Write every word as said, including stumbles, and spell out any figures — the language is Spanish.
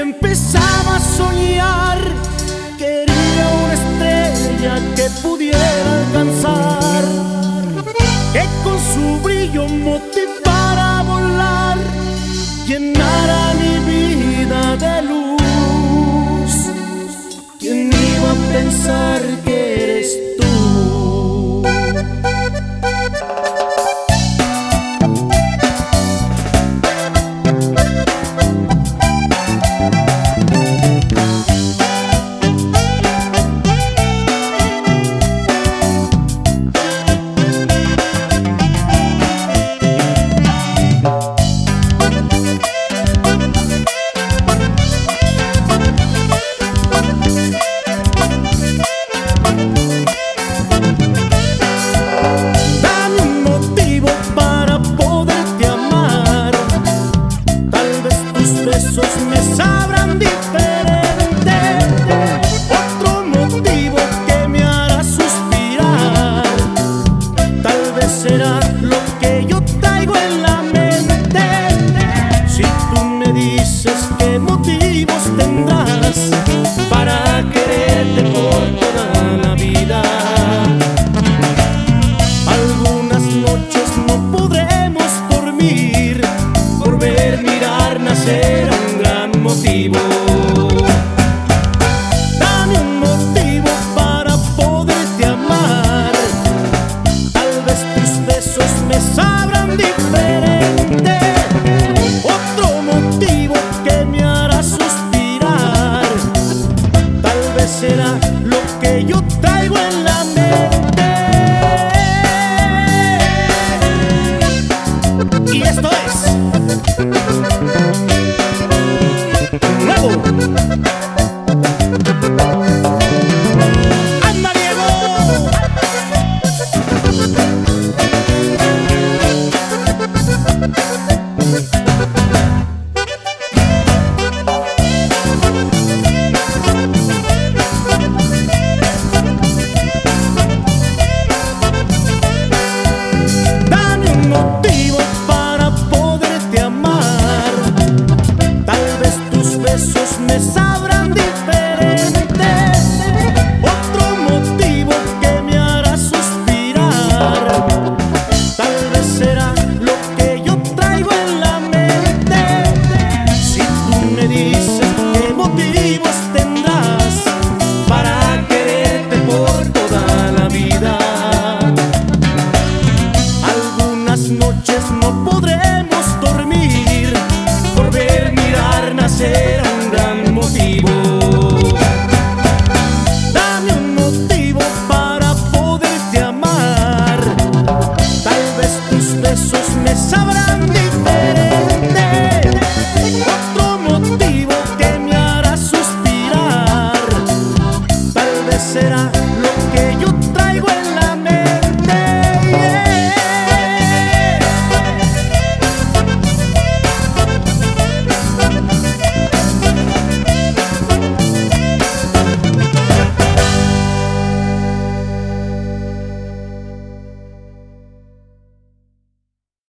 empezaba a soñar, quería una estrella que pudiera alcanzar, que con su brillo motivara a volar, llenara mi vida de luz. ¿Quién iba a pensar que eres tú? Me sabrán diferente, otro motivo que me hará suspirar. Tal vez será lo que yo traigo en la mente. Si tú me dices qué motivos tendrás para quererte por toda la vida. Algunas noches no podremos dormir por ver mirar nacer a un gran motivo.